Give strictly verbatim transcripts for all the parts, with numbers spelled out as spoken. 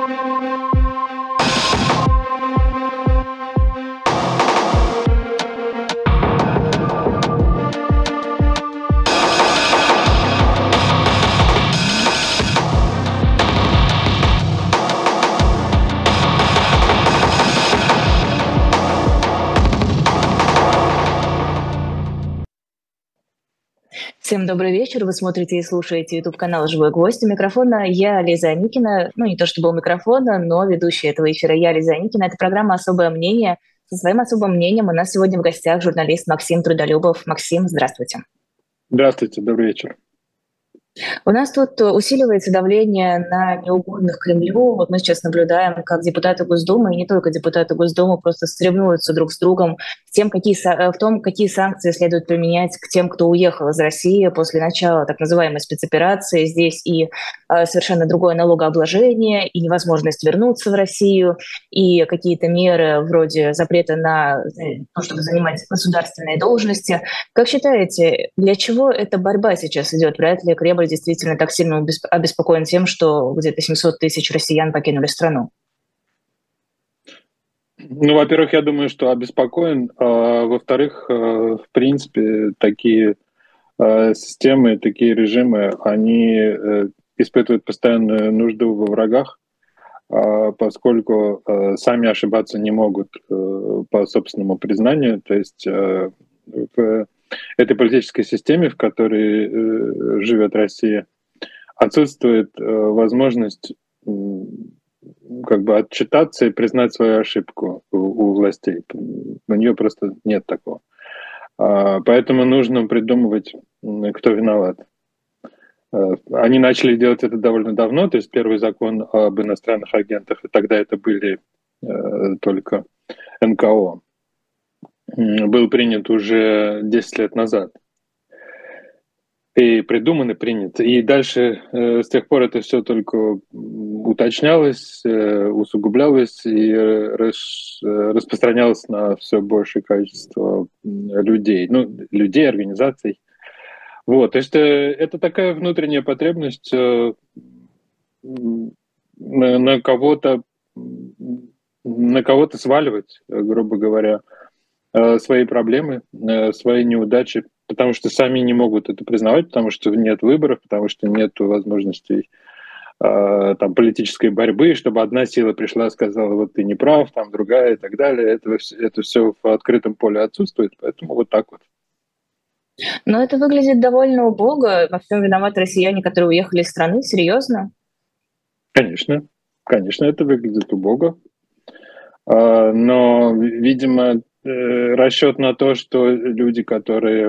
Всем добрый вечер. Вы смотрите и слушаете YouTube-канал «Живой гвоздь». У микрофона я, Лиза Аникина. Ну, не то чтобы у микрофона, но ведущая этого эфира я, Лиза Аникина. Это программа «Особое мнение». Со своим особым мнением у нас сегодня в гостях журналист Максим Трудолюбов. Максим, здравствуйте. Здравствуйте, добрый вечер. У нас тут усиливается давление на неугодных Кремлю. Вот мы сейчас наблюдаем, как депутаты Госдумы, и не только депутаты Госдумы, просто соревнуются друг с другом в, тем, какие, в том, какие санкции следует применять к тем, кто уехал из России после начала так называемой спецоперации. Здесь и э, совершенно другое налогообложение, и невозможность вернуться в Россию, и какие-то меры вроде запрета на то, чтобы занимать государственные должности. Как считаете, для чего эта борьба сейчас идет? Вряд ли Кремль действительно так сильно обеспокоен тем, что где-то семьсот тысяч россиян покинули страну? Ну, во-первых, я думаю, что обеспокоен. А, во-вторых, в принципе, такие системы, такие режимы, они испытывают постоянную нужду во врагах, поскольку сами ошибаться не могут по собственному признанию. То есть в этой политической системе, в которой э, живет Россия, отсутствует э, возможность э, как бы отчитаться и признать свою ошибку у, у властей. У нее просто нет такого. А, поэтому нужно придумывать, кто виноват. А, они начали делать это довольно давно, то есть первый закон об иностранных агентах, и тогда это были э, только эн ка о. Был принят уже десять лет назад. И придуман и принят. И дальше э, с тех пор это все только уточнялось, э, усугублялось и рас, распространялось на все большее количество людей. Ну, людей, организаций. Вот. То есть э, это такая внутренняя потребность э, на, на кого-то на кого-то сваливать, грубо говоря, свои проблемы, свои неудачи, потому что сами не могут это признавать, потому что нет выборов, потому что нет возможностей там, политической борьбы, чтобы одна сила пришла и сказала, вот ты не прав, там другая и так далее. Это, это все в открытом поле отсутствует, поэтому вот так вот. Но это выглядит довольно убого. Во всем виноваты россияне, которые уехали из страны. Серьезно? Конечно, конечно, это выглядит убого. Но, видимо, расчет на то, что люди, которые,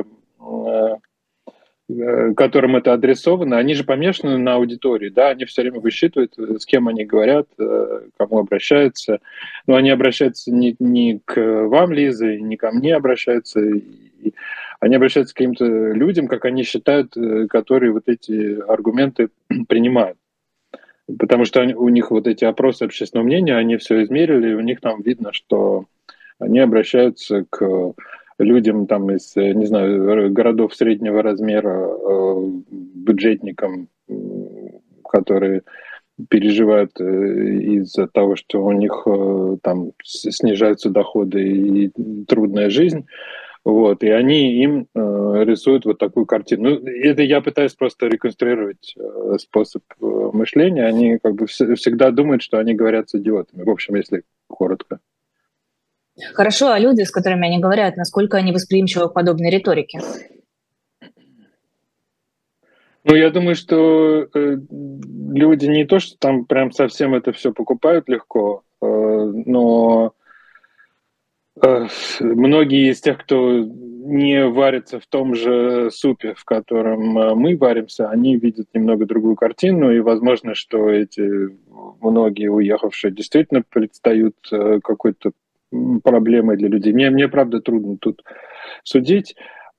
которым это адресовано, они же помешаны на аудитории, да, они все время высчитывают, с кем они говорят, кому обращаются, но они обращаются не, не к вам, Лиза, не ко мне обращаются, они обращаются к каким-то людям, как они считают, которые вот эти аргументы принимают. Потому что они, у них вот эти опросы общественного мнения, они все измерили, и у них там видно, что они обращаются к людям там из, не знаю, городов среднего размера, бюджетникам, которые переживают из-за того, что у них там снижаются доходы и трудная жизнь. Вот, и они им э, рисуют вот такую картину. Ну, это я пытаюсь просто реконструировать э, способ э, мышления. Они как бы вс- всегда думают, что они говорят с идиотами. В общем, если коротко. Хорошо, а люди, с которыми они говорят, насколько они восприимчивы к подобной риторике? Ну, я думаю, что э, люди не то, что там прям совсем это все покупают легко, э, но э, многие из тех, кто не варится в том же супе, в котором мы варимся, они видят немного другую картину, и возможно, что эти многие уехавшие действительно предстают какой-то проблемой для людей. Мне, мне правда, трудно тут судить.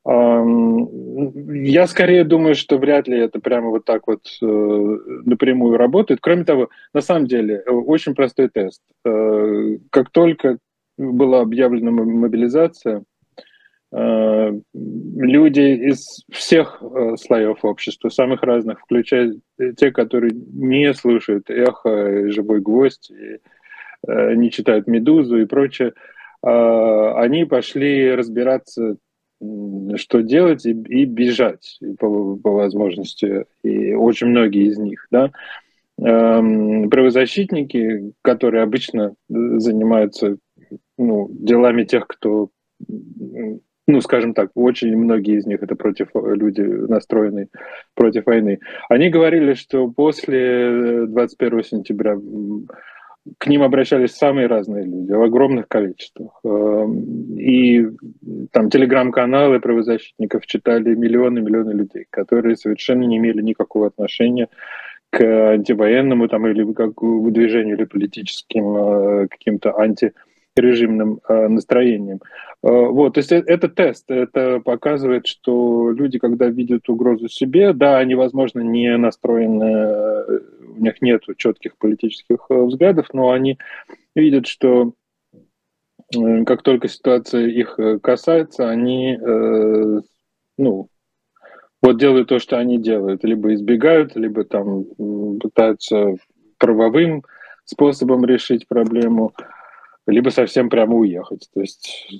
Я скорее думаю, что вряд ли это прямо вот так вот напрямую работает. Кроме того, на самом деле, очень простой тест. Как только была объявлена мобилизация, люди из всех слоев общества, самых разных, включая те, которые не слушают «Эхо», «Живой гвоздь», и не читают «Медузу» и прочее, они пошли разбираться, что делать, и, и бежать по, по возможности, и очень многие из них, да. Правозащитники, которые обычно занимаются, ну, делами тех, кто, ну, скажем так, очень многие из них это против люди, настроенные против войны, они говорили, что после двадцать первого сентября к ним обращались самые разные люди в огромных количествах. И там телеграм-каналы правозащитников читали миллионы-миллионы людей, которые совершенно не имели никакого отношения к антивоенному там, или как к движению, или политическим каким-то антирежимным настроениям. Вот, то есть это тест, это показывает, что люди, когда видят угрозу себе, да, они, возможно, не настроены, у них нет четких политических взглядов, но они видят, что как только ситуация их касается, они, ну, вот делают то, что они делают, либо избегают, либо там пытаются правовым способом решить проблему, либо совсем прямо уехать. То есть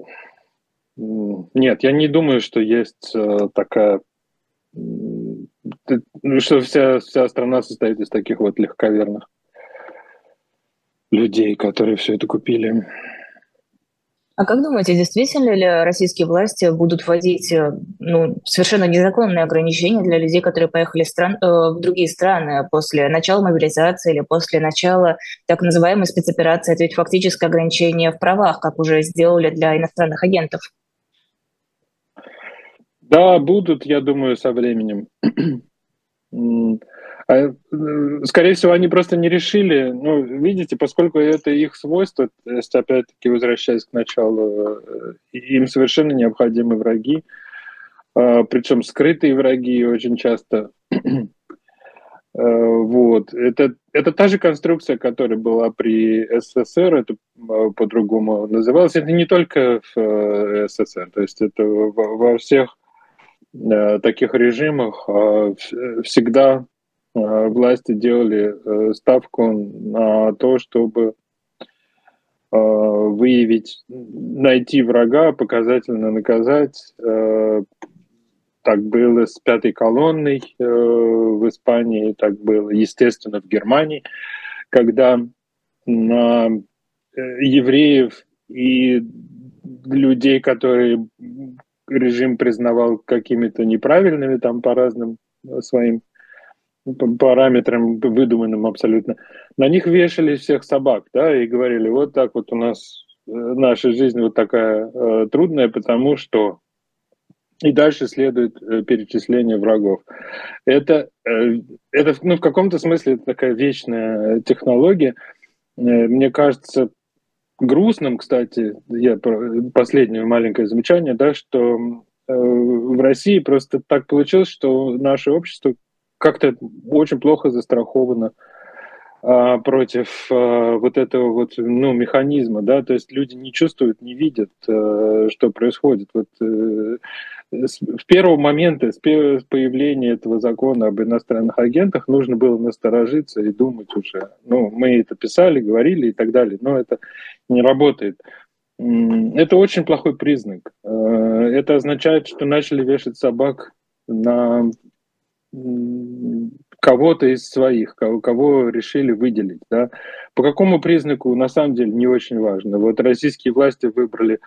нет, я не думаю, что есть такая, что вся, вся страна состоит из таких вот легковерных людей, которые все это купили. А как думаете, действительно ли российские власти будут вводить, ну, совершенно незаконные ограничения для людей, которые поехали стран, э, в другие страны после начала мобилизации или после начала так называемой спецоперации? Это ведь фактически ограничение в правах, как уже сделали для иностранных агентов. Да, будут, я думаю, со временем. Скорее всего, они просто не решили, ну, видите, поскольку это их свойство, если опять-таки возвращаясь к началу, им совершенно необходимы враги, причем скрытые враги очень часто. Вот. Это, это та же конструкция, которая была при СССР, это по-другому называлось. Это не только в СССР, то есть это во, во всех таких режимах всегда власти делали ставку на то, чтобы выявить, найти врага, показательно наказать. Так было с пятой колонной в Испании, так было, естественно, в Германии, когда на евреев и людей, которые режим признавал какими-то неправильными, там по разным своим параметрам, выдуманным абсолютно, на них вешали всех собак, да, и говорили, вот так вот у нас наша жизнь вот такая э, трудная, потому что... И дальше следует э, перечисление врагов. Это, э, это ну, в каком-то смысле это такая вечная технология. Э, мне кажется, грустным, кстати, я последнее маленькое замечание, да, что э, в России просто так получилось, что наше общество как-то очень плохо застраховано э, против э, вот этого вот, ну, механизма, да, то есть люди не чувствуют, не видят, э, что происходит. Вот э, с первого момента, с появления этого закона об иностранных агентах нужно было насторожиться и думать уже. Ну, мы это писали, говорили и так далее, но это не работает. Это очень плохой признак. Это означает, что начали вешать собак на кого-то из своих, кого, кого решили выделить. Да? По какому признаку, на самом деле, не очень важно. Вот российские власти выбрали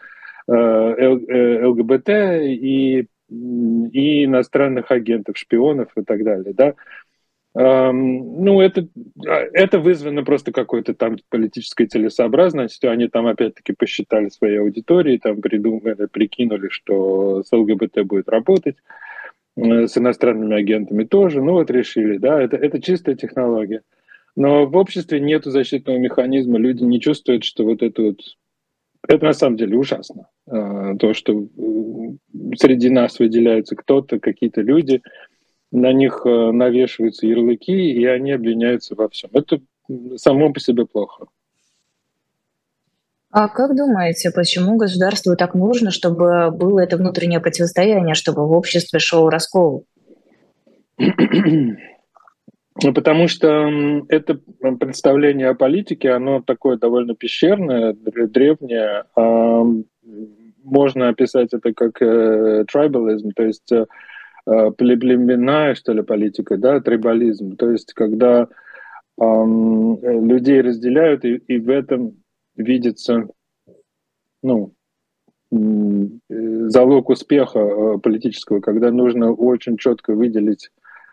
ЛГБТ и, и иностранных агентов, шпионов и так далее, да. Ну, это, это вызвано просто какой-то там политической целесообразностью. Они там опять-таки посчитали своей аудитории, там придумали, прикинули, что с ЛГБТ будет работать, с иностранными агентами тоже. Ну, вот решили, да, это, это чистая технология. Но в обществе нет защитного механизма, люди не чувствуют, что вот это вот... Это на самом деле ужасно. То, что среди нас выделяются кто-то, какие-то люди, на них навешиваются ярлыки, и они обвиняются во всем. Это само по себе плохо. А как думаете, почему государству так нужно, чтобы было это внутреннее противостояние, чтобы в обществе шел раскол? Ну, потому что м, это представление о политике, оно такое довольно пещерное, др- древнее. А, м, можно описать это как э, tribalism, то есть э, э, племенная, что ли, политика, да, трибализм. То есть когда ам, э, людей разделяют, и, и в этом видится, ну, м, э, залог успеха э, политического, когда нужно очень четко выделить,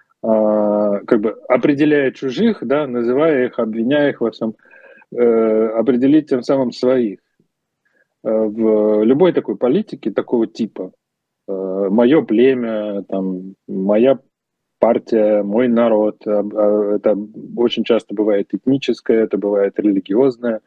а, как бы определяя чужих, да, называя их, обвиняя их во всем, э, определить тем самым своих. Э, В любой такой политике, такого типа, мое племя, там, моя партия, мой народ, а, а, это очень часто бывает этническое, это бывает религиозное,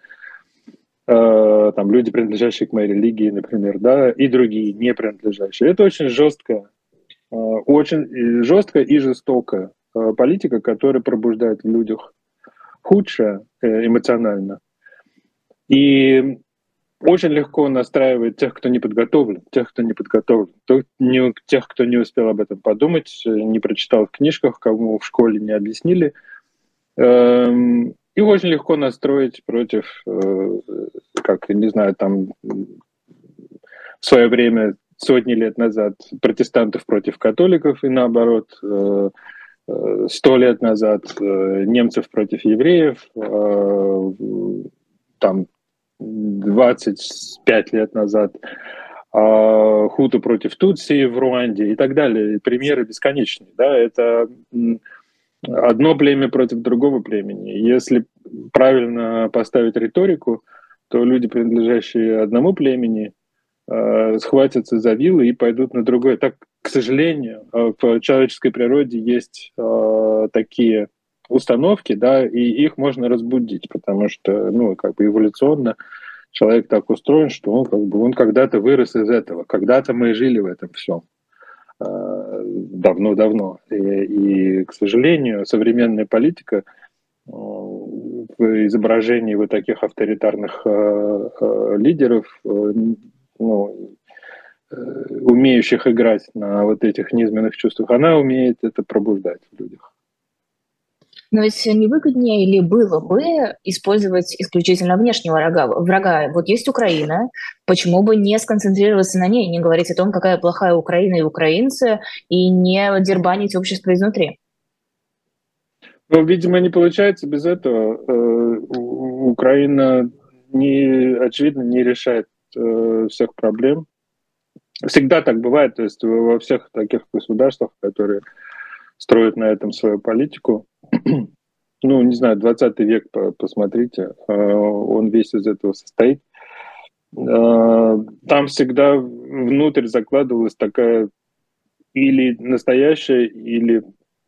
э, там люди, принадлежащие к моей религии, например, да, и другие, не принадлежащие. Это очень жесткая, э, очень жесткая и жестокая э, политика, которая пробуждает в людях худшее э, эмоционально. И очень легко настраивает тех, кто не подготовлен, тех, кто не подготовлен, то- не- тех, кто не успел об этом подумать, э, не прочитал в книжках, кому в школе не объяснили. Эм, И очень легко настроить против, э, как, не знаю, там в свое время, сотни лет назад, протестантов против католиков и наоборот, э, э, сто лет назад э, немцев против евреев, э, там двадцать пять лет назад а, хуту против тутси в Руанде и так далее. Примеры бесконечные. Да? Это одно племя против другого племени. Если правильно поставить риторику, то люди, принадлежащие одному племени, э, схватятся за вилы и пойдут на другое. Так, к сожалению, э, в человеческой природе есть э, такие установки, да, и их можно разбудить, потому что, ну, как бы эволюционно человек так устроен, что он, как бы, он когда-то вырос из этого, когда-то мы жили в этом всем давно-давно. И, и, к сожалению, современная политика э, в изображении вот таких авторитарных э, э, лидеров, э, ну, э, умеющих играть на вот этих низменных чувствах, она умеет это пробуждать в людях. Но ведь не выгоднее ли было бы использовать исключительно внешнего врага? врага? Вот есть Украина, почему бы не сконцентрироваться на ней, не говорить о том, какая плохая Украина и украинцы, и не дербанить общество изнутри? Но, видимо, не получается без этого. Э, Украина, не, очевидно, не решает э, всех проблем. Всегда так бывает, то есть во всех таких государствах, которые строят на этом свою политику, ну, не знаю, двадцатый век, посмотрите, он весь из этого состоит. Там всегда внутрь закладывалась такая или настоящая, или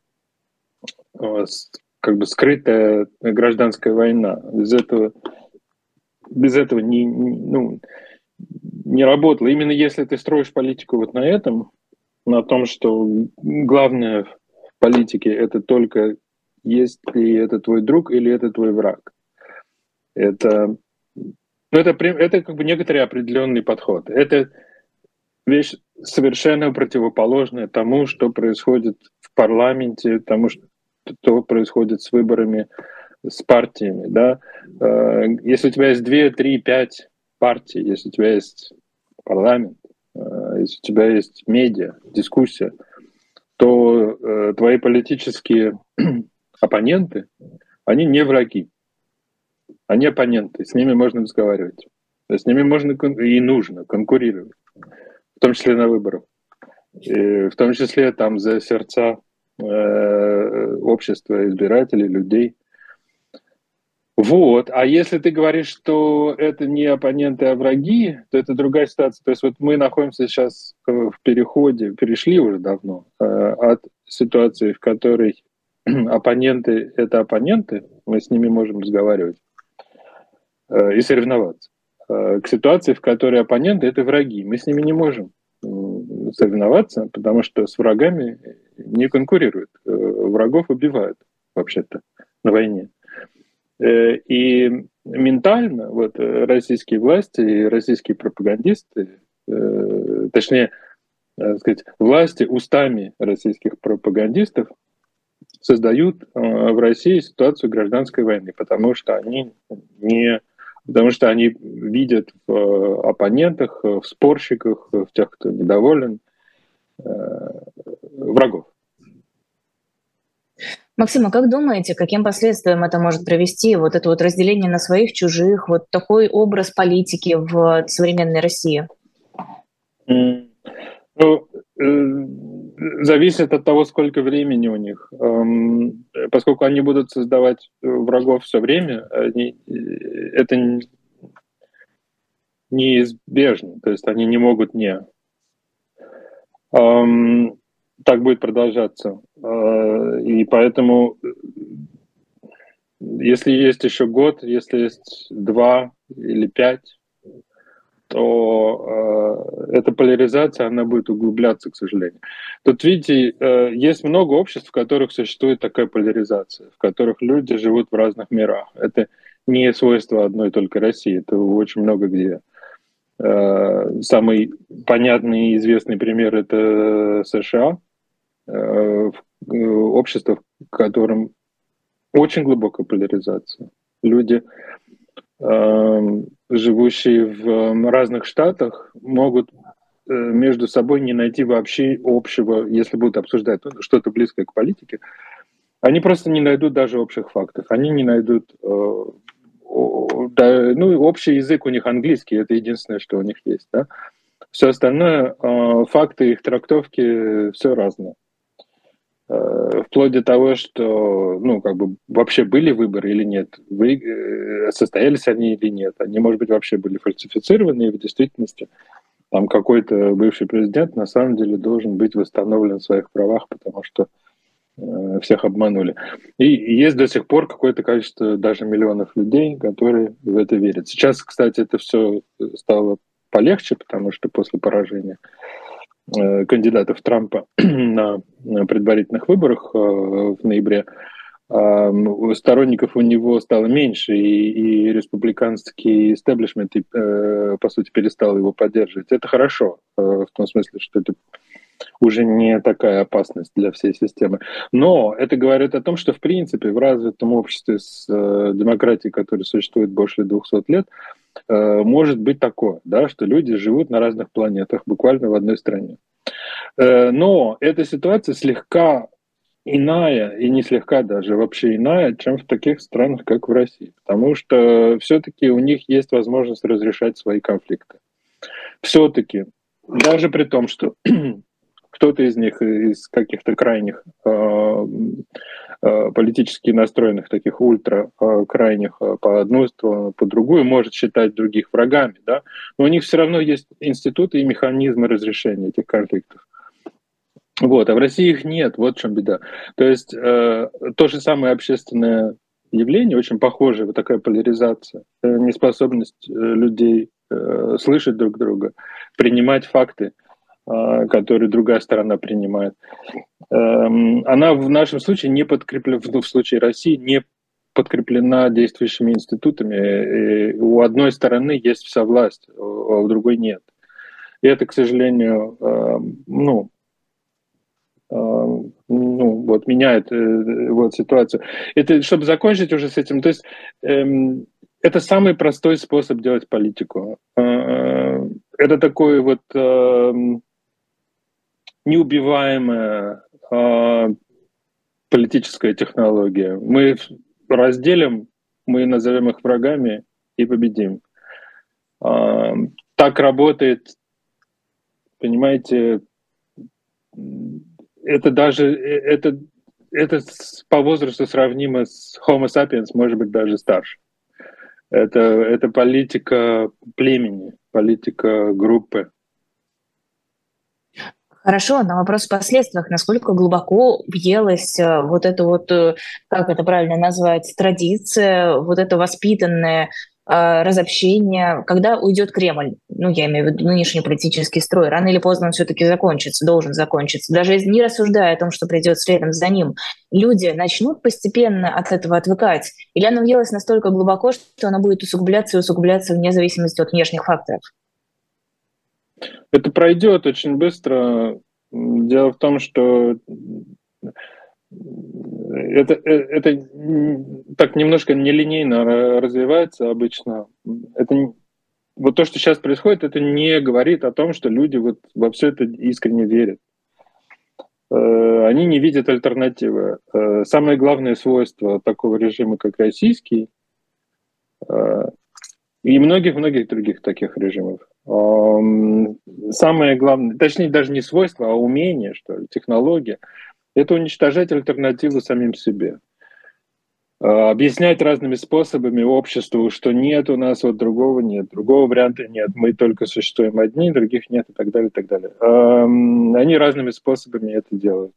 как бы скрытая гражданская война. Без этого, без этого не, ну, не работало. Именно если ты строишь политику вот на этом, на том, что главное в политике это только есть ли это твой друг или это твой враг. Это, ну, это, это как бы некоторый определенный подход. Это вещь совершенно противоположная тому, что происходит в парламенте, тому, что происходит с выборами, с партиями. Да? Если у тебя есть две, три, пять партий, если у тебя есть парламент, если у тебя есть медиа, дискуссия, то э, твои политические оппоненты, они не враги, они оппоненты, с ними можно разговаривать, с ними можно и нужно конкурировать, в том числе на выборах, и в том числе там за сердца э, общества, избирателей, людей. Вот. А если ты говоришь, что это не оппоненты, а враги, то это другая ситуация. То есть вот мы находимся сейчас в переходе, перешли уже давно э, от ситуации, в которой оппоненты — это оппоненты, мы с ними можем разговаривать э, и соревноваться, э, к ситуации, в которой оппоненты — это враги. Мы с ними не можем э, соревноваться, потому что с врагами не конкурируют. Э, врагов убивают вообще-то на войне. И ментально вот российские власти и российские пропагандисты, э, точнее, так сказать, власти устами российских пропагандистов создают э, в России ситуацию гражданской войны, потому что они не, потому что они видят в э, оппонентах, в спорщиках, в тех, кто недоволен, э, врагов. Максим, а как думаете, каким последствиям это может привести, вот это вот разделение на своих, чужих, вот такой образ политики в современной России? Mm. Ну, э, зависит от того, сколько времени у них. Эм, поскольку они будут создавать врагов все время, они, это неизбежно, то есть они не могут не. Эм, так будет продолжаться. Э, и поэтому, если есть еще год, если есть два или пять, то э, эта поляризация, она будет углубляться, к сожалению. Тут, видите, э, есть много обществ, в которых существует такая поляризация, в которых люди живут в разных мирах. Это не свойство одной только России, это очень много где. Э, самый понятный и известный пример – это США, э, общество, в котором очень глубокая поляризация. Люди, живущие в разных штатах, могут между собой не найти вообще общего, если будут обсуждать что-то близкое к политике, они просто не найдут даже общих фактов, они не найдут, ну, общий язык у них английский, это единственное, что у них есть, да? Все остальное, факты, их трактовки, все разное. Вплоть до того, что, ну, как бы вообще были выборы или нет, вы, состоялись они или нет, они, может быть, вообще были фальсифицированы, и в действительности там какой-то бывший президент на самом деле должен быть восстановлен в своих правах, потому что э, всех обманули. И, и есть до сих пор какое-то количество, даже миллионов людей, которые в это верят. Сейчас, кстати, это все стало полегче, потому что после поражения кандидатов Трампа на предварительных выборах в ноябре, сторонников у него стало меньше, и, и республиканский истеблишмент, по сути, перестал его поддерживать. Это хорошо, в том смысле, что это уже не такая опасность для всей системы. Но это говорит о том, что, в принципе, в развитом обществе с демократией, которая существует больше двухсот лет, может быть такое, да, что люди живут на разных планетах, буквально в одной стране. Но эта ситуация слегка иная, и не слегка даже, вообще иная, чем в таких странах, как в России. Потому что все-таки у них есть возможность разрешать свои конфликты. Все-таки, даже при том, что кто-то из них из каких-то крайних э, э, политически настроенных, таких ультра э, крайних э, по одну сторону, по другую, может считать других врагами, да? Но у них все равно есть институты и механизмы разрешения этих конфликтов. Вот, а в России их нет, вот в чем беда. То есть э, то же самое общественное явление, очень похожее, вот такая поляризация, э, неспособность э, людей э, слышать друг друга, принимать факты, э, которые другая сторона принимает. Э, она в нашем случае не подкреплена, в случае России, не подкреплена действующими институтами. И у одной стороны есть вся власть, а у другой нет. И это, к сожалению, э, ну, ну, вот меняет э, вот ситуацию. Это, чтобы закончить уже с этим, то есть эм, это самый простой способ делать политику. Э, это такой вот э, неубиваемая э, политическая технология. Мы разделим, мы назовем их врагами и победим. Э, так работает, понимаете, это даже, это, это по возрасту сравнимо с Homo sapiens, может быть, даже старше. Это, это политика племени, политика группы. Хорошо, на вопрос о последствиях, насколько глубоко въелась вот эта вот, как это правильно назвать, традиция, вот это воспитанное разобщение, когда уйдет Кремль, ну, я имею в виду нынешний политический строй, рано или поздно он все-таки закончится, должен закончиться. Даже не рассуждая о том, что придет следом за ним, люди начнут постепенно от этого отвыкать? Или оно въелось настолько глубоко, что оно будет усугубляться и усугубляться вне зависимости от внешних факторов? Это пройдет очень быстро. Дело в том, что это, это так немножко нелинейно развивается обычно. Это, вот то, что сейчас происходит, это не говорит о том, что люди вот во все это искренне верят. Они не видят альтернативы. Самое главное свойство такого режима, как российский, и многих-многих других таких режимов, самое главное, точнее даже не свойство, а умение, что ли, технология, это уничтожать альтернативу самим себе. Объяснять разными способами обществу, что нет у нас вот другого нет, другого варианта нет, мы только существуем одни, других нет и так далее, и так далее. Они разными способами это делают.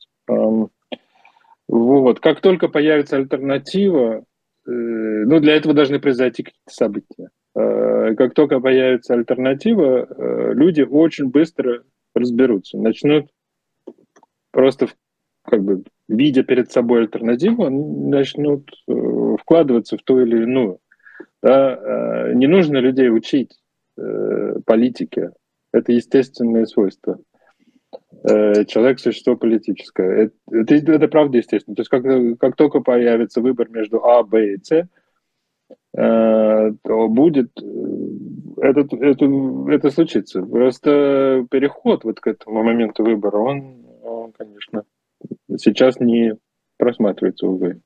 Вот. Как только появится альтернатива, ну, для этого должны произойти какие-то события. Как только появится альтернатива, люди очень быстро разберутся, начнут просто, как бы, видя перед собой альтернативу, начнут вкладываться в ту или иную. Да? Не нужно людей учить политике. Это естественное свойство. Человек – существо политическое. Это, это, это правда естественно. То есть как, как только появится выбор между А, Б и С, то будет это, это, это случится. Просто переход вот к этому моменту выбора, он, он конечно, сейчас не просматривается, увы.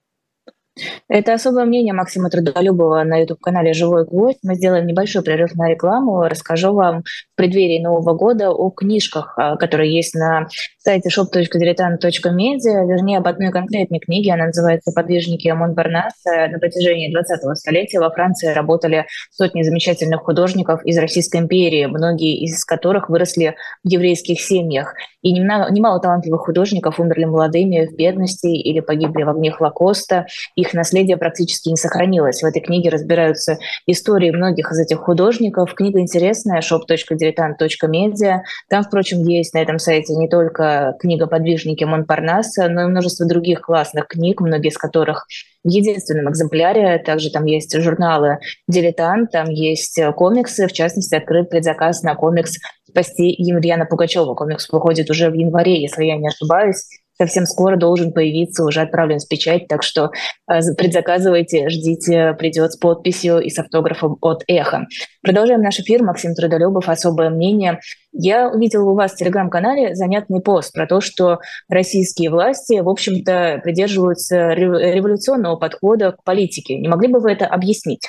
Это особое мнение Максима Трудолюбова на YouTube-канале «Живой гвоздь». Мы сделаем небольшой прерыв на рекламу. Расскажу вам в преддверии Нового года о книжках, которые есть на сайте шоп точка дилетант точка медиа, вернее, об одной конкретной книге. Она называется «Подвижники Монпарнаса». На протяжении двадцатого столетия во Франции работали сотни замечательных художников из Российской империи, многие из которых выросли в еврейских семьях. И немало, немало талантливых художников умерли молодыми в бедности или погибли в огне Холокоста. Их наследие практически не сохранилось. В этой книге разбираются истории многих из этих художников. Книга интересная, шоп точка дилетант точка медиа. Там, впрочем, есть на этом сайте не только книга «Подвижники Монпарнаса», но и множество других классных книг, многие из которых в единственном экземпляре. Также там есть журналы «Дилетант», там есть комиксы. В частности, открыт предзаказ на комикс «Спасти Емельяна Пугачева». Комикс выходит уже в январе, если я не ошибаюсь. Совсем скоро должен появиться, уже отправлен с печать, так что э, предзаказывайте, ждите, придет с подписью и с автографом от «Эхо». Продолжаем наш эфир. Максим Трудолюбов, «Особое мнение». Я увидела у вас в Телеграм-канале занятный пост про то, что российские власти, в общем-то, придерживаются революционного подхода к политике. Не могли бы вы это объяснить?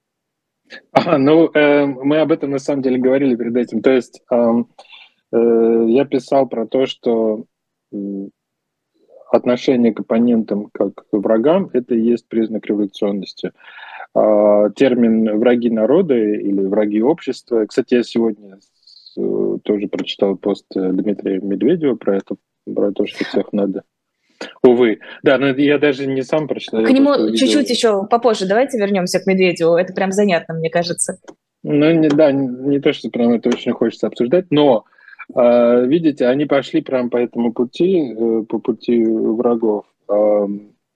А, ну, э, мы об этом на самом деле говорили перед этим. То есть э, э, я писал про то, что э, отношение к оппонентам как к врагам – это и есть признак революционности. Э, термин «враги народа» или «враги общества». Кстати, я сегодня э, тоже прочитал пост Дмитрия Медведева про это, про то, что всех надо. Увы. Да, но я даже не сам прочитал. К нему чуть-чуть еще попозже. Давайте вернемся к Медведеву. Это прям занятно, мне кажется. Ну, не, да, не, не то, что прям это очень хочется обсуждать, но, э, видите, они пошли прям по этому пути, э, по пути врагов. Э,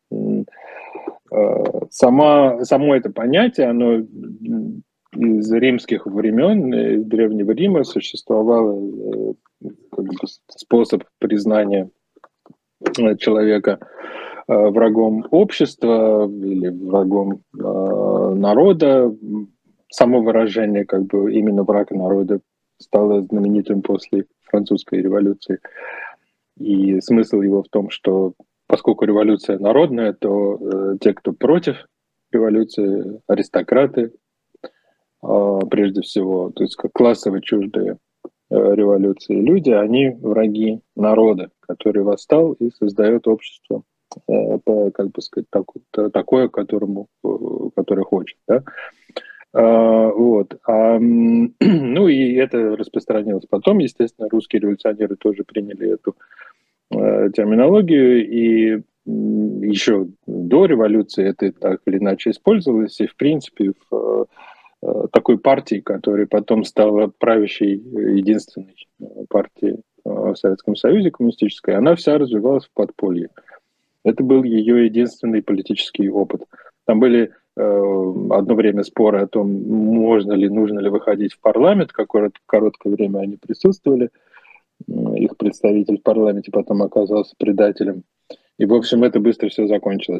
э, сама, само это понятие, оно из римских времен, из Древнего Рима существовало э, как бы способ признания человека э, врагом общества или врагом э, народа. Само выражение, как бы именно враг народа, стало знаменитым после французской революции. И смысл его в том, что поскольку революция народная, то э, те, кто против революции, аристократы, э, прежде всего, то есть как классово чуждые э, революции люди, они враги народа, который восстал и создает общество, э, по, как бы сказать, так, такое, которому, которое хочет, да? Uh, вот. Um, ну и это распространилось потом. Естественно, русские революционеры тоже приняли эту uh, терминологию. И um, еще в до революции это так или иначе использовалось, и в принципе в такой партии, которая потом стала правящей единственной партией в Советском Союзе коммунистической, она вся развивалась в подполье. Это был ее единственный политический опыт. Там были одно время споры о том, можно ли, нужно ли выходить в парламент, какое короткое время они присутствовали. Их представитель в парламенте потом оказался предателем. И, в общем, это быстро все закончилось.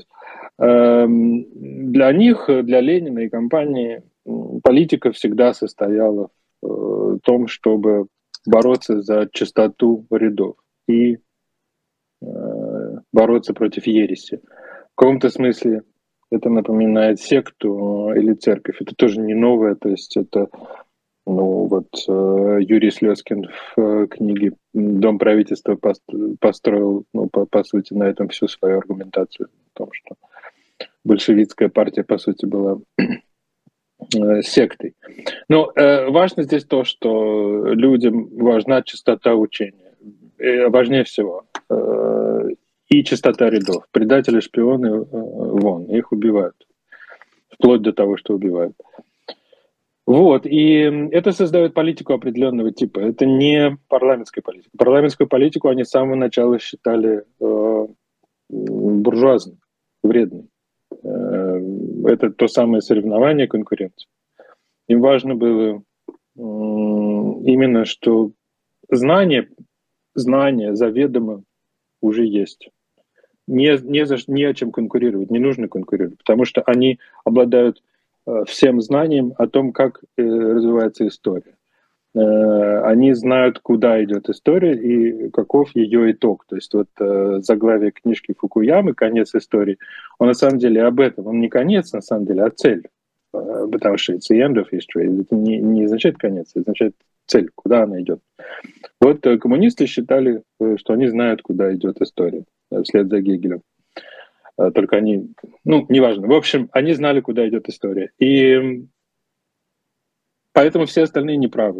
Для них, для Ленина и компании, политика всегда состояла в том, чтобы бороться за чистоту рядов и бороться против ереси. В каком-то смысле это напоминает секту или церковь. Это тоже не новое, то есть это, ну вот Юрий Слезкин в книге «Дом правительства» построил, ну, по, по сути, на этом всю свою аргументацию о том, что большевистская партия, по сути, была сектой. Но э, важно здесь то, что людям важна чистота учения. И важнее всего. Э, и чистота рядов. Предатели, шпионы, э, вон, их убивают. Вплоть до того, что убивают. Вот, и это создает политику определенного типа. Это не парламентская политика. Парламентскую политику они с самого начала считали э, буржуазной, вредной. Э, это то самое соревнование, конкуренция. Им важно было э, именно, что знание, знание заведомо уже есть. Не, не, за, не о чем конкурировать, не нужно конкурировать, потому что они обладают э, всем знанием о том, как э, развивается история. Э, они знают, куда идет история и каков ее итог. То есть вот э, заглавие книжки Фукуямы «Конец истории», он на самом деле об этом. Он не конец, на самом деле, а цель. Э, потому что it's the end of history. Это не, не означает конец, это означает цель, куда она идет. Вот э, коммунисты считали, э, что они знают, куда идет история. Вслед за Гегелем. Только они, ну, неважно. В общем, они знали, куда идет история. И поэтому все остальные неправы.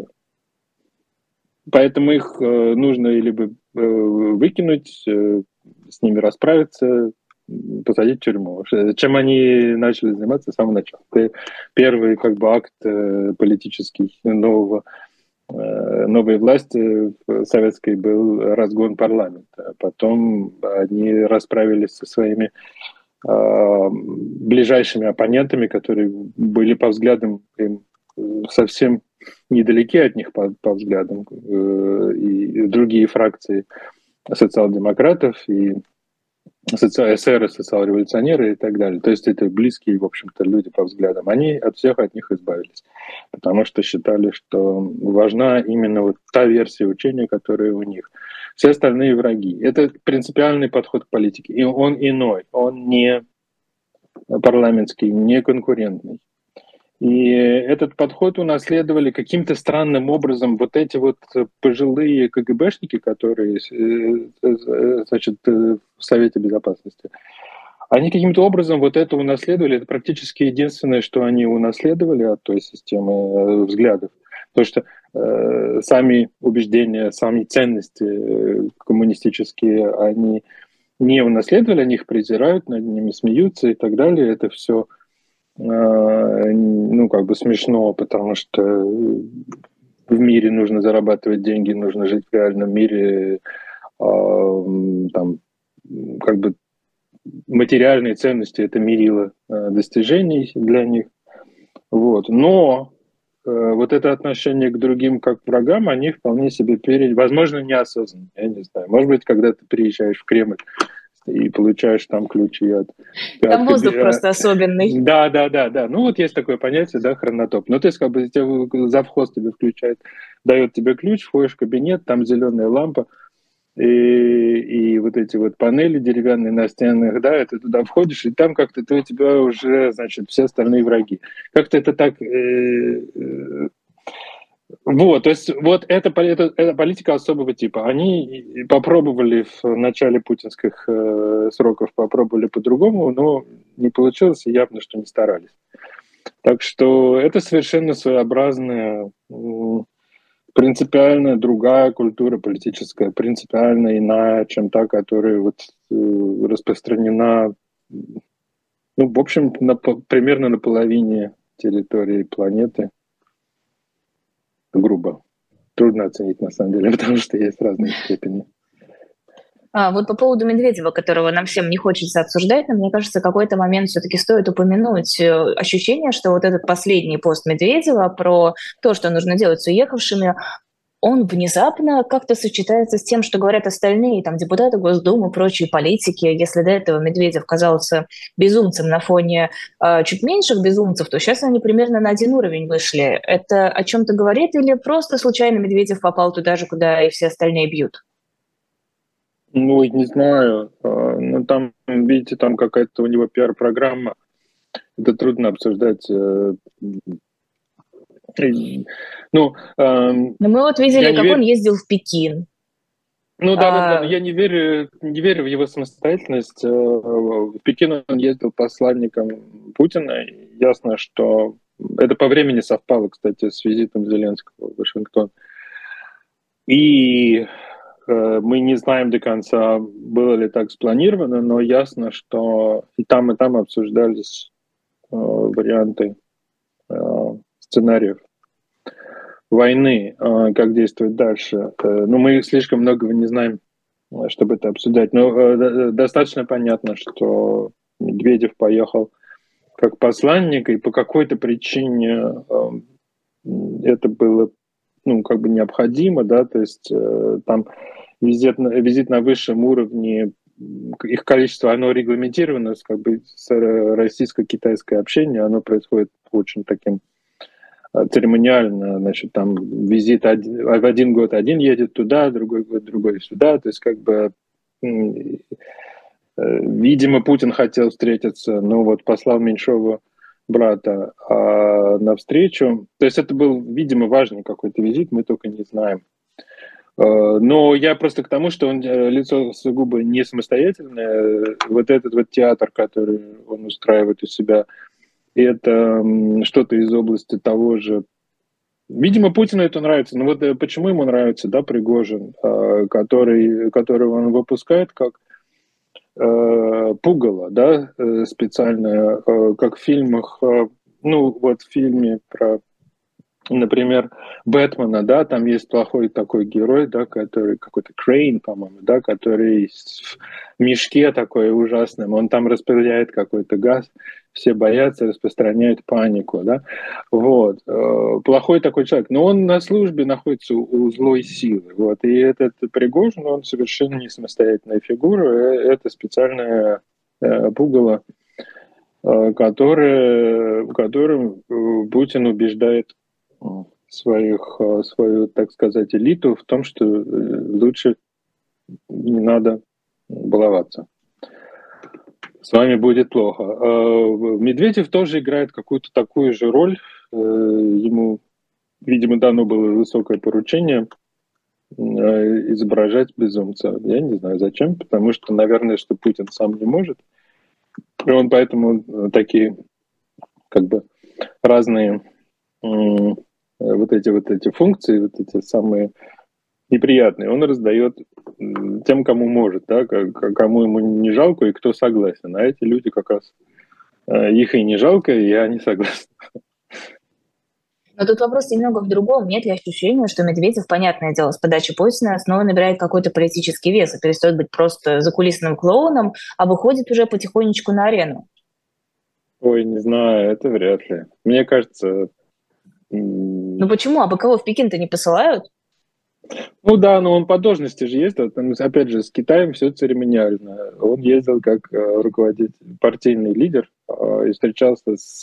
Поэтому их нужно либо выкинуть, с ними расправиться, посадить в тюрьму. Чем они начали заниматься с самого начала. Первый как бы акт политический нового новой власти советской был разгон парламента. Потом они расправились со своими э, ближайшими оппонентами, которые были по взглядам им совсем недалеки от них по, по взглядам. Э, и другие фракции социал-демократов, и соци... эсеры, социал-революционеры и так далее. То есть это близкие, в общем-то, люди по взглядам. Они от всех от них избавились, потому что считали, что важна именно вот та версия учения, которая у них. Все остальные враги. Это принципиальный подход к политике. И он иной, он не парламентский, не конкурентный. И этот подход унаследовали каким-то странным образом вот эти вот пожилые КГБшники, которые, значит, в Совете Безопасности. Они каким-то образом вот это унаследовали. Это практически единственное, что они унаследовали от той системы взглядов. То, что э, сами убеждения, сами ценности э, коммунистические, они не унаследовали, они их презирают, над ними смеются и так далее. Это все ну, как бы смешно, потому что в мире нужно зарабатывать деньги, нужно жить в реальном мире, там, как бы материальные ценности — это мерило достижений для них. Вот. Но вот это отношение к другим как к врагам, они вполне себе перед... Возможно, неосознанно, я не знаю. Может быть, когда ты приезжаешь в Кремль и получаешь там ключи от... Там от воздух каб... просто особенный. Да, да, да, да. Ну вот есть такое понятие, да, хронотоп. Ну то есть как бы завхоз тебе включает, дает тебе ключ, входишь в кабинет, там зеленая лампа, и, и вот эти вот панели деревянные на стенах, да, ты туда входишь, и там как-то ты, у тебя уже, значит, все остальные враги. Как-то это так... Э, э, Вот, то есть вот это, это, это политика особого типа. Они попробовали в начале путинских э, сроков, попробовали по-другому, но не получилось, и явно, что не старались. Так что это совершенно своеобразная, э, принципиально другая культура политическая, принципиально иная, чем та, которая вот, э, распространена Ну, в общем, на, примерно на половине территории планеты. Грубо. Трудно оценить, на самом деле, потому что есть разные степени. А, вот по поводу Медведева, которого нам всем не хочется обсуждать, но мне кажется, какой-то момент все-таки стоит упомянуть ощущение, что вот этот последний пост Медведева про то, что нужно делать с уехавшими, он внезапно как-то сочетается с тем, что говорят остальные, там, депутаты Госдумы, прочие политики. Если до этого Медведев казался безумцем на фоне э, чуть меньших безумцев, то сейчас они примерно на один уровень вышли. Это о чем-то говорит или просто случайно Медведев попал туда же, куда и все остальные бьют? Ну, не знаю. Ну, там, видите, там какая-то у него пиар-программа. Это трудно обсуждать. Ну, Но мы вот видели, как верю... он ездил в Пекин. Ну да, да, да, но я не верю, не верю в его самостоятельность. В Пекин он ездил посланником Путина. Ясно, что это по времени совпало, кстати, с визитом Зеленского в Вашингтон. И мы не знаем до конца, было ли так спланировано, но ясно, что и там, и там обсуждались варианты сценариев войны, как действовать дальше. Но мы слишком многого не знаем, чтобы это обсуждать. Но достаточно понятно, что Медведев поехал как посланник, и по какой-то причине это было, ну, как бы необходимо, да, то есть там визит на, визит на высшем уровне, их количество, оно регламентировано, как бы российско-китайское общение, оно происходит очень таким церемониально, значит, там визит один, в один год один едет туда, другой год другой сюда, то есть как бы, видимо, Путин хотел встретиться, но вот послал меньшого брата а, навстречу, то есть это был, видимо, важный какой-то визит, мы только не знаем. Но я просто к тому, что он лицо сугубо не самостоятельное, вот этот вот театр, который он устраивает у себя, это что-то из области того же. Видимо, Путину это нравится. Но вот почему ему нравится, да, Пригожин, который, которого он выпускает как э, пугало, да, специальное, как в фильмах, ну, вот в фильме про, например, Бэтмена, да, там есть плохой такой герой, да, который какой-то Крейн, по-моему, да, который в мешке такой ужасным, он там распыляет какой-то газ, все боятся, распространяют панику, да, вот, плохой такой человек, но он на службе находится у злой силы, вот, и этот Пригожин, он совершенно не самостоятельная фигура, это специальное пугало, которое, которым Путин убеждает своих, свою, так сказать, элиту в том, что лучше не надо баловаться. С вами будет плохо. Медведев тоже играет какую-то такую же роль. Ему, видимо, дано было высокое поручение изображать безумца. Я не знаю зачем, потому что, наверное, что Путин сам не может. И он поэтому такие, как бы, разные вот эти вот эти функции, вот эти самые неприятные, он раздает тем, кому может, да, кому ему не жалко и кто согласен. А эти люди как раз, их и не жалко, и они согласны. Но тут вопрос немного в другом. Нет ли ощущения, что Медведев, понятное дело, с подачи Путина снова набирает какой-то политический вес и перестает быть просто закулисным клоуном, а выходит уже потихонечку на арену? Ой, не знаю, это вряд ли. Мне кажется... Ну почему? А бы кого в Пекин-то не посылают? Ну да, но он по должности же ездил. Там, опять же, с Китаем все церемониально. Он ездил как руководитель, партийный лидер и встречался с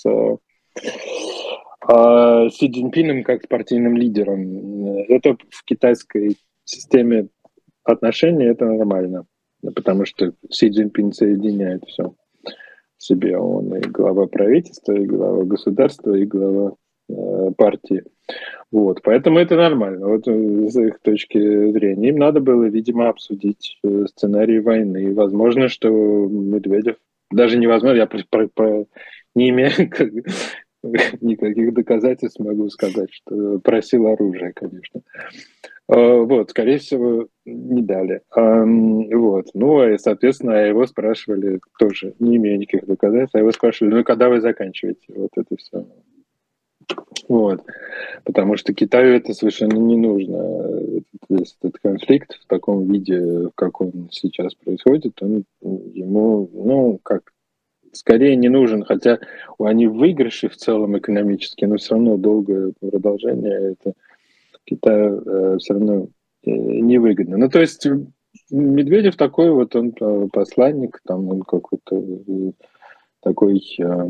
Си Цзиньпином как с партийным лидером. Это в китайской системе отношений это нормально, потому что Си Цзиньпин соединяет все в себе. Он и глава правительства, и глава государства, и глава э, партии. Вот, поэтому это нормально, вот с их точки зрения. Им надо было, видимо, обсудить сценарий войны. И возможно, что Медведев, даже невозможно, я про, про, про, не имею как, никаких доказательств, могу сказать, что просил оружие, конечно. Вот, скорее всего, не дали. Вот. Ну, и, соответственно, его спрашивали тоже, не имея никаких доказательств, а его спрашивали, ну, когда вы заканчиваете вот это все? Вот. Потому что Китаю это совершенно не нужно. Этот, весь этот конфликт в таком виде, как он сейчас происходит, он ему, ну, как, скорее не нужен, хотя они в выигрыше в целом экономически, но все равно долгое продолжение это Китаю э, все равно э, невыгодно. Ну, то есть Медведев такой вот, он э, посланник, там он какой-то э, такой э,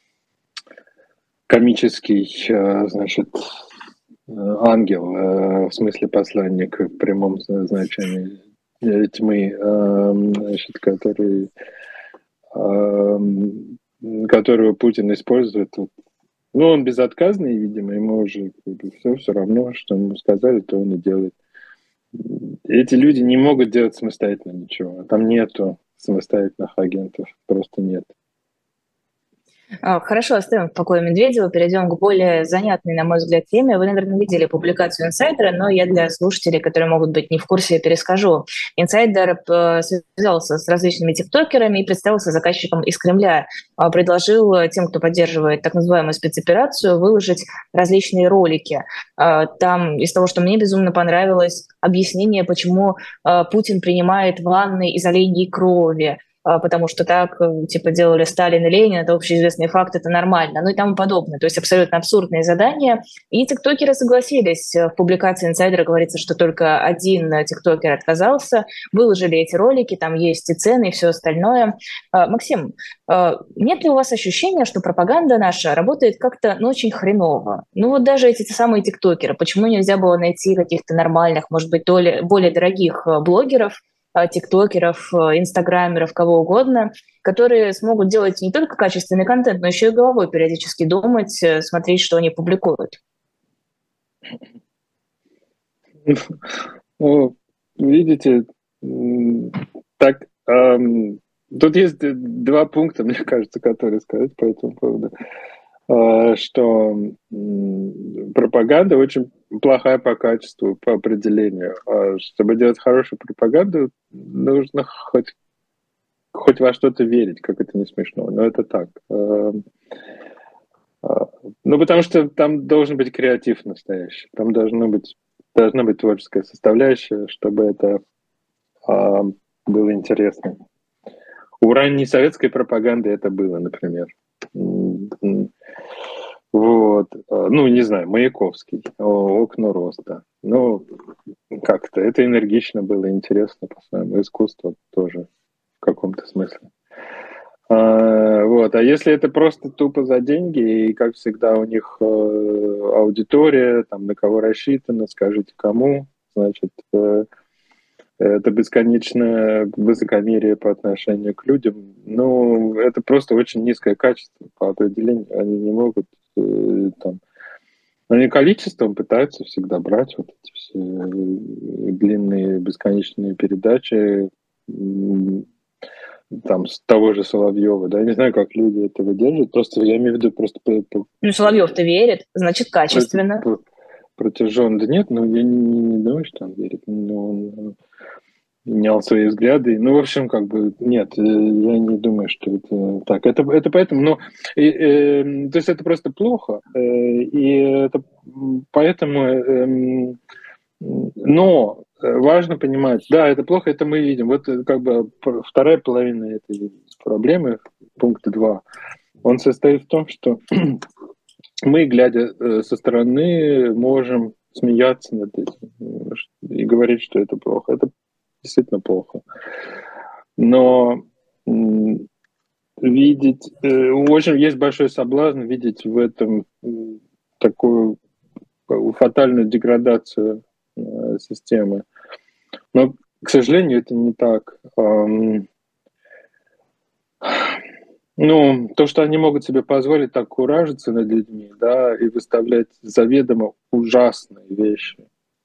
комический, э, значит, э, ангел, э, в смысле посланник в прямом значении э, тьмы, э, значит, который, э, которого Путин использует. Ну, он безотказный, видимо, ему уже как бы, все, все равно, что ему сказали, то он и делает. Эти люди не могут делать самостоятельно ничего. Там нету самостоятельных агентов, просто нет. Хорошо, оставим в покое Медведева, перейдем к более занятной, на мой взгляд, теме. Вы, наверное, видели публикацию инсайдера, но я для слушателей, которые могут быть не в курсе, перескажу. Инсайдер связался с различными тиктокерами и представился заказчиком из Кремля. Предложил тем, кто поддерживает так называемую спецоперацию, выложить различные ролики. Там из того, что мне безумно понравилось, объяснение, почему Путин принимает ванны из оленьей крови, потому что так, типа, делали Сталин и Ленин, это общеизвестный факт, это нормально, ну и тому подобное. То есть абсолютно абсурдные задания. И тиктокеры согласились. В публикации инсайдера говорится, что только один тиктокер отказался. Выложили эти ролики, там есть и цены, и все остальное. Максим, нет ли у вас ощущения, что пропаганда наша работает как-то, ну, очень хреново? Ну вот даже эти самые тиктокеры, почему нельзя было найти каких-то нормальных, может быть, более, более дорогих блогеров, тиктокеров, инстаграмеров, кого угодно, которые смогут делать не только качественный контент, но еще и головой периодически думать, смотреть, что они публикуют? Ну, видите, так, эм, тут есть два пункта, мне кажется, которые сказать по этому поводу. Э, что м, пропаганда очень плохая по качеству, по определению. А чтобы делать хорошую пропаганду, нужно хоть, хоть во что-то верить, как это не смешно, но это так. Э, э, ну, потому что там должен быть креатив настоящий, там должно быть, должна быть творческая составляющая, чтобы это э, было интересно. У ранней советской пропаганды это было, например. Вот, ну, не знаю, Маяковский, «Окна роста». Ну, как-то это энергично было, интересно по-своему, искусство тоже в каком-то смысле. А, вот, а если это просто тупо за деньги, и, как всегда, у них э, аудитория, там, на кого рассчитано, скажите кому, значит, э, это бесконечное высокомерие по отношению к людям. Ну, это просто очень низкое качество по определению. Они не могут э, там... Они количеством пытаются всегда брать вот эти все длинные бесконечные передачи там с того же Соловьева. Да? Я не знаю, как люди это выдерживают. Просто я имею в виду просто... Ну, Соловьев-то верит, значит, качественно. Протяжен, да нет, ну я не, не, не думаю, что он верит, но он менял свои взгляды. Ну, в общем, как бы, нет, я не думаю, что это так. Это, это поэтому, ну, и, э, то есть это просто плохо, э, и это поэтому, э, но важно понимать, да, это плохо, это мы видим. Вот как бы вторая половина этой проблемы, пункт два, он состоит в том, что мы, глядя со стороны, можем смеяться над этим и говорить, что это плохо. Это действительно плохо. Но видеть... Очень есть большой соблазн видеть в этом такую фатальную деградацию системы. Но, к сожалению, это не так. Ну, то, что они могут себе позволить так куражиться над людьми, да, и выставлять заведомо ужасные вещи,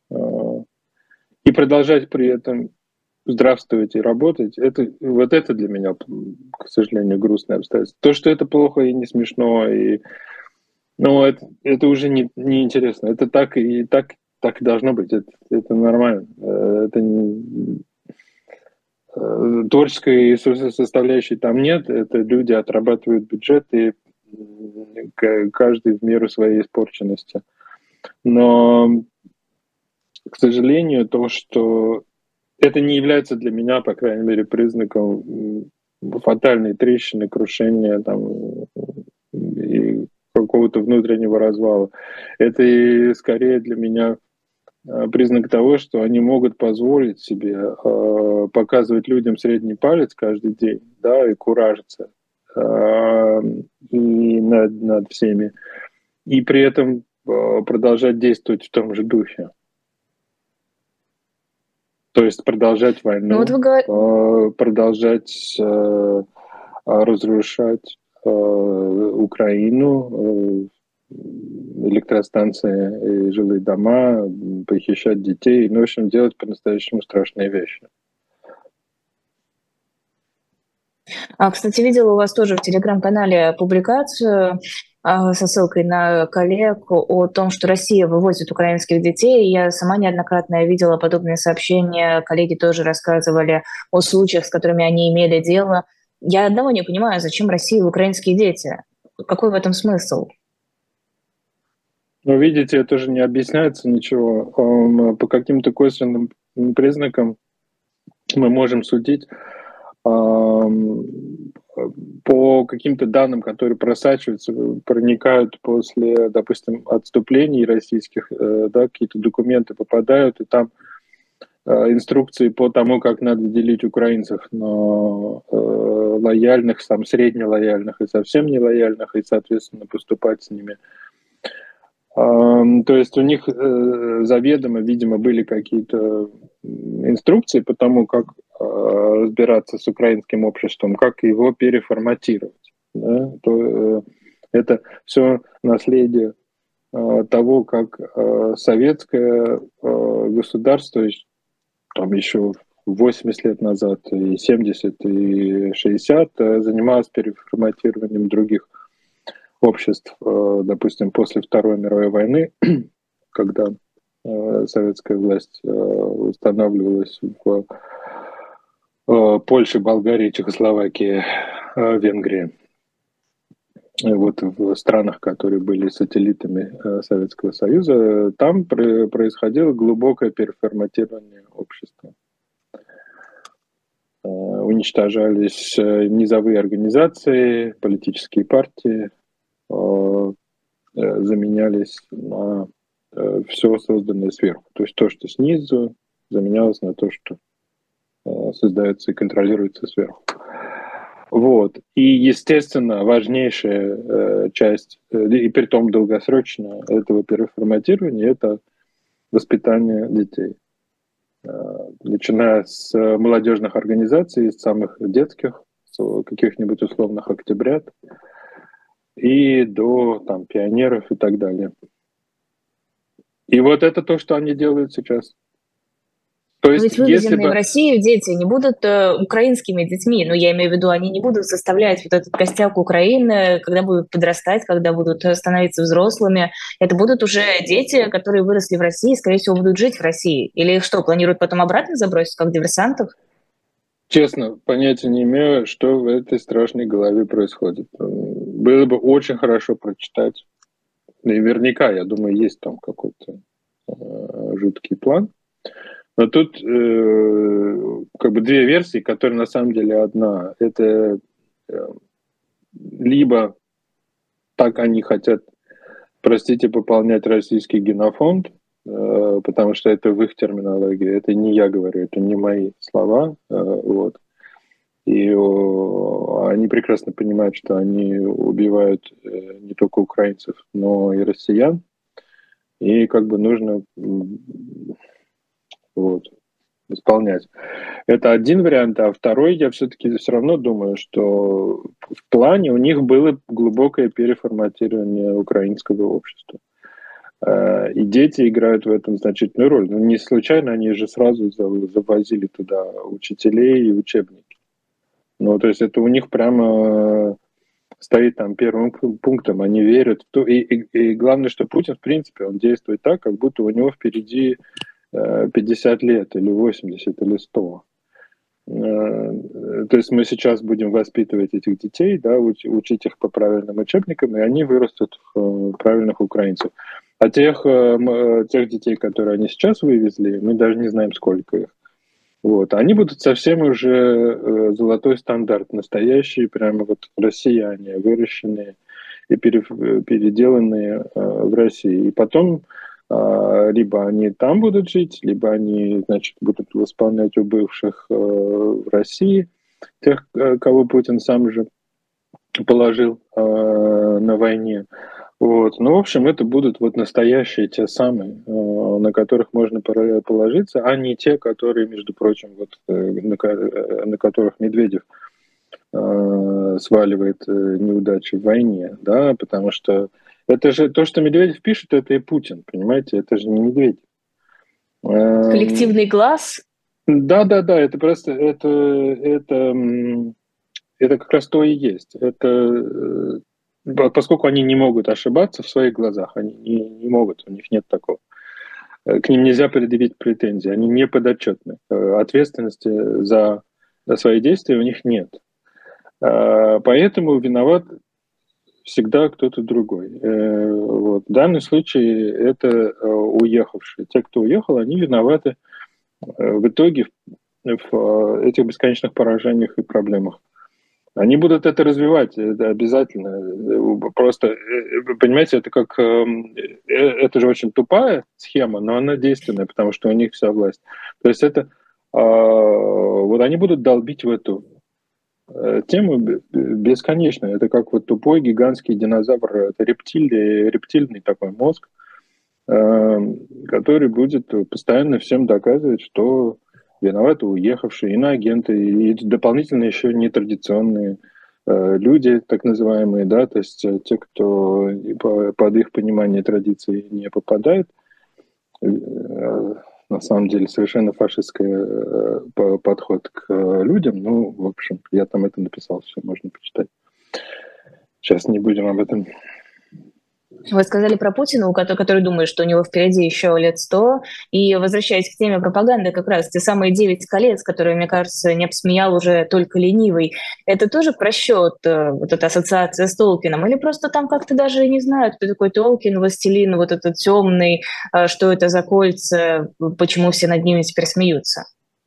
и продолжать при этом здравствовать и работать, это, вот это для меня, к сожалению, грустное обстоятельство. То, что это плохо и не смешно, и, ну, это, это уже не, не интересно. Это так и так так и должно быть, это, это нормально. Это не... Творческой составляющей там нет, это люди отрабатывают бюджеты, каждый в меру своей испорченности. Но, к сожалению, то, что это не является для меня, по крайней мере, признаком фатальной трещины, крушения там, и какого-то внутреннего развала. Это и скорее для меня признак того, что они могут позволить себе э, показывать людям средний палец каждый день, да, и куражиться э, и над, над всеми, и при этом э, продолжать действовать в том же духе. То есть продолжать войну, ну, вот вы говор... э, продолжать э, разрушать э, Украину, э, электростанции и жилые дома, похищать детей, ну, в общем, делать по-настоящему страшные вещи. А, кстати, видела у вас тоже в Телеграм-канале публикацию а, со ссылкой на коллег о том, что Россия вывозит украинских детей. Я сама неоднократно видела подобные сообщения, коллеги тоже рассказывали о случаях, с которыми они имели дело. Я одного не понимаю, зачем России украинские дети? Какой в этом смысл? Ну, видите, это же не объясняется ничего. По каким-то косвенным признакам мы можем судить по каким-то данным, которые просачиваются, проникают после, допустим, отступлений российских, да, какие-то документы попадают, и там инструкции по тому, как надо делить украинцев на лояльных, там, среднелояльных и совсем нелояльных, и, соответственно, поступать с ними. То есть у них заведомо, видимо, были какие-то инструкции по тому, как разбираться с украинским обществом, как его переформатировать. Да? То, это все наследие того, как советское государство там еще восемьдесят лет назад, и семьдесят, и шестьдесят занималось переформатированием других обществ, допустим, после Второй мировой войны, когда советская власть устанавливалась в Польше, Болгарии, Чехословакии, Венгрии. Вот в странах, которые были сателлитами Советского Союза, там происходило глубокое переформатирование общества. Уничтожались низовые организации, политические партии, заменялись на все созданное сверху. То есть то, что снизу, заменялось на то, что создается и контролируется сверху. Вот. И, естественно, важнейшая часть, и при том долгосрочная, этого переформатирования – это воспитание детей. Начиная с молодежных организаций, с самых детских, с каких-нибудь условных октябрят, и до там, пионеров и так далее. И вот это то, что они делают сейчас. То есть, ведь вывезенные если бы... в Россию дети не будут э, украинскими детьми, но я имею в виду, они не будут составлять вот этот костяк Украины, когда будут подрастать, когда будут становиться взрослыми. Это будут уже дети, которые выросли в России, скорее всего, будут жить в России. Или их что, планируют потом обратно забросить, как диверсантов? Честно, понятия не имею, что в этой страшной голове происходит. Было бы очень хорошо прочитать. Наверняка, я думаю, есть там какой-то э, жуткий план. Но тут э, как бы две версии, которые на самом деле одна. Это э, либо так они хотят, простите, пополнять российский генофонд, э, потому что это в их терминологии. Это не я говорю, это не мои слова. Э, вот. И о, они прекрасно понимают, что они убивают э, не только украинцев, но и россиян. И как бы нужно... Вот, исполнять. Это один вариант, а второй, я все-таки все равно думаю, что в плане у них было глубокое переформатирование украинского общества. И дети играют в этом значительную роль. Но не случайно они же сразу завозили туда учителей и учебники. Ну, то есть это у них прямо стоит там первым пунктом, они верят в то, и, и, и главное, что Путин, в принципе, он действует так, как будто у него впереди пятьдесят лет, или восемьдесят, или сто. То есть мы сейчас будем воспитывать этих детей, да, учить их по правильным учебникам, и они вырастут в правильных украинцев. А тех, тех детей, которые они сейчас вывезли, мы даже не знаем, сколько их. Вот. Они будут совсем уже золотой стандарт, настоящие прямо вот россияне, выращенные и переделанные в России. И потом либо они там будут жить, либо они, значит, будут восполнять у бывших в России, тех, кого Путин сам же положил на войне. Вот. Ну, в общем, это будут вот настоящие те самые, на которых можно положиться, а не те, которые, между прочим, вот, на, на которых Медведев сваливает неудачи в войне, да, потому что это же то, что Медведев пишет, это и Путин, понимаете, это же не Медведев. Коллективный глаз? Да, да, да, это просто, это, это, это как раз то и есть. Это, поскольку они не могут ошибаться в своих глазах, они не, не могут, у них нет такого. К ним нельзя предъявить претензии, они не подотчетны. Ответственности за, за свои действия у них нет. Поэтому виноват всегда кто-то другой. Вот. В данном случае это уехавшие. Те, кто уехал, они виноваты в итоге в этих бесконечных поражениях и проблемах. Они будут это развивать, это обязательно. Просто, понимаете, это как... Это же очень тупая схема, но она действенная, потому что у них вся власть. То есть это... Вот они будут долбить в эту тему бесконечно. Это как вот тупой гигантский динозавр, это рептилий, рептильный такой мозг, который будет постоянно всем доказывать, что виноваты уехавшие иноагенты и дополнительно еще нетрадиционные люди, так называемые, да, то есть те, кто под их понимание традиций не попадает. На самом деле совершенно фашистский подход к людям. Ну, в общем, я там это написал, все можно почитать. Сейчас не будем об этом. Вы сказали про Путина, который, который думает, что у него впереди еще лет сто. И возвращаясь к теме пропаганды, как раз те самые девять колец, которые, мне кажется, не обсмеял уже только ленивый, это тоже просчет, вот эта ассоциация с Толкином? Или просто там как-то даже не знают, кто такой Толкин, властелин, вот этот темный, что это за кольца, почему все над ними теперь смеются?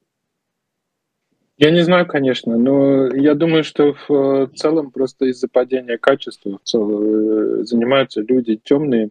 Я не знаю, конечно, но я думаю, что в целом просто из-за падения качества в целом занимаются люди темные,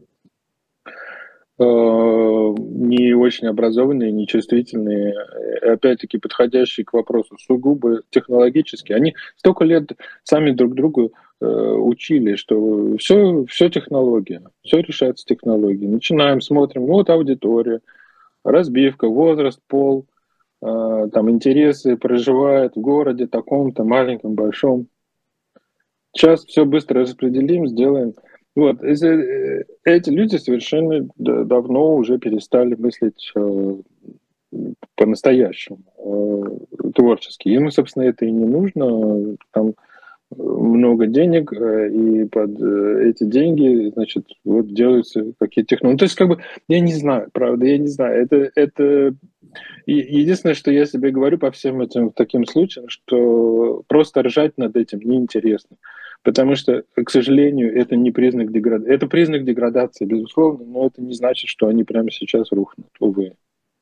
не очень образованные, нечувствительные, опять-таки подходящие к вопросу сугубо технологически. Они столько лет сами друг другу учили, что все, все технология, все решается технологией. Начинаем, смотрим, ну вот аудитория, разбивка, возраст, пол, там интересы, проживает в городе таком-то, маленьком, большом. Сейчас все быстро распределим, сделаем. Вот, эти, эти люди совершенно давно уже перестали мыслить э, по-настоящему, э, творчески. Ему, собственно, это и не нужно. Там много денег, э, и под э, эти деньги, значит, вот делаются какие-то технологии. Ну, то есть, как бы, я не знаю, правда, я не знаю. Это, это единственное, что я себе говорю по всем этим таким случаям, что просто ржать над этим неинтересно. Потому что, к сожалению, это не признак деградации. Это признак деградации, безусловно, но это не значит, что они прямо сейчас рухнут, увы.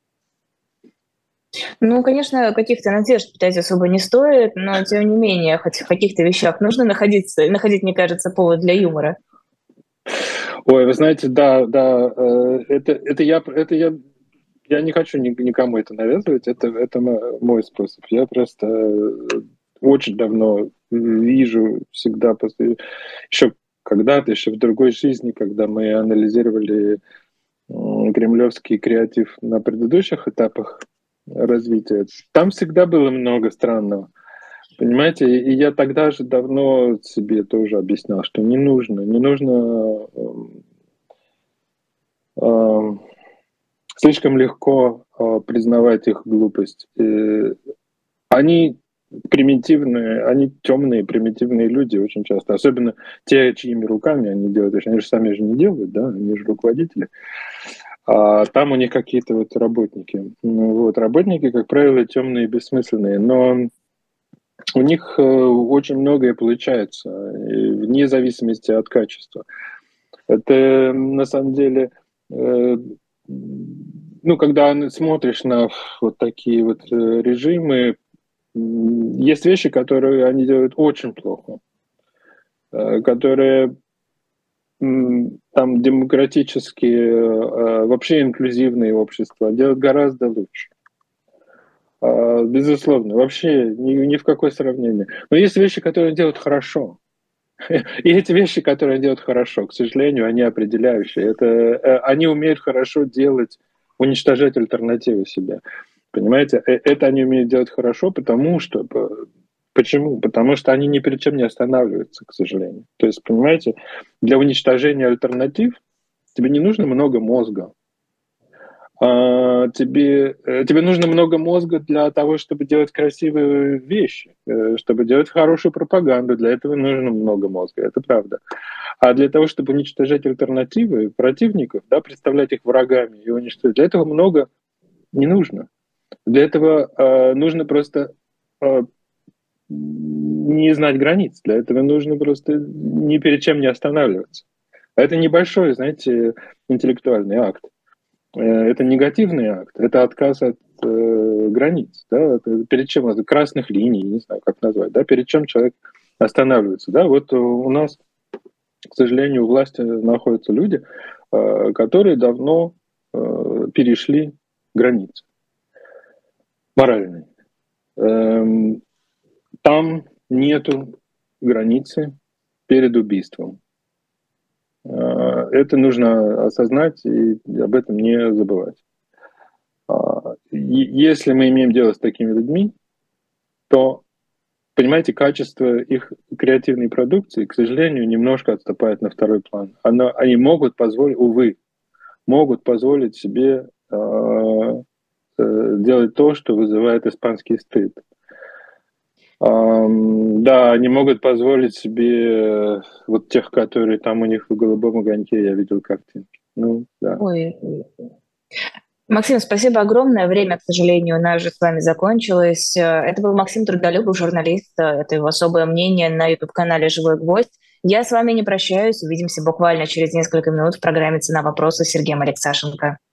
Ну, конечно, каких-то надежд питать особо не стоит, но тем не менее, хоть в каких-то вещах нужно находиться, находить, мне кажется, повод для юмора. Ой, вы знаете, да, да, это, это я, это я, я не хочу никому это навязывать, это, это мой способ. Я просто очень давно вижу всегда, после, еще когда-то, еще в другой жизни, когда мы анализировали кремлевский креатив на предыдущих этапах развития, там всегда было много странного. Понимаете, и я тогда же давно себе тоже объяснял, что не нужно, не нужно э, э, слишком легко э, признавать их глупость. И они примитивные, они темные, примитивные люди очень часто. Особенно те, чьими руками они делают. Они же сами же не делают, да, они же руководители. А там у них какие-то вот работники. Вот, работники, как правило, темные и бессмысленные. Но у них очень многое получается, вне зависимости от качества. Это на самом деле, ну, когда смотришь на вот такие вот режимы, есть вещи, которые они делают очень плохо, которые там демократические, вообще инклюзивные общества делают гораздо лучше. Безусловно, вообще ни, ни в какое сравнение. Но есть вещи, которые делают хорошо. И эти вещи, которые делают хорошо, к сожалению, они определяющие. Это, они умеют хорошо делать, уничтожать альтернативы себе. Понимаете? Это они умеют делать хорошо, потому что... Почему? Потому что они ни перед чем не останавливаются, к сожалению. То есть, понимаете, для уничтожения альтернатив тебе не нужно много мозга. Тебе, тебе нужно много мозга для того, чтобы делать красивые вещи, чтобы делать хорошую пропаганду. Для этого нужно много мозга, это правда. А для того, чтобы уничтожать альтернативы противников, да, представлять их врагами и уничтожать, для этого много не нужно. Для этого э, нужно просто э, не знать границ. Для этого нужно просто ни перед чем не останавливаться. Это небольшой, знаете, интеллектуальный акт. Это негативный акт, это отказ от э, границ, да, это перед чем, это красных линий, не знаю, как назвать, да, перед чем человек останавливается, да, вот у нас, к сожалению, у власти находятся люди, э, которые давно э, перешли границы моральные. Эм, там нету границы перед убийством. Это нужно осознать и об этом не забывать. Если мы имеем дело с такими людьми, то, понимаете, качество их креативной продукции, к сожалению, немножко отступает на второй план. Оно, они могут позволить, увы, могут позволить себе э, э, делать то, что вызывает испанский стыд. Um, да, они могут позволить себе вот тех, которые там у них в голубом огоньке, я видел картинки. Ну, да. Ой. Максим, спасибо огромное. Время, к сожалению, у нас же с вами закончилось. Это был Максим Трудолюбов, журналист. Это его особое мнение на YouTube-канале «Живой гвоздь». Я с вами не прощаюсь. Увидимся буквально через несколько минут в программе «Цена вопроса» с Сергеем Алексашенко.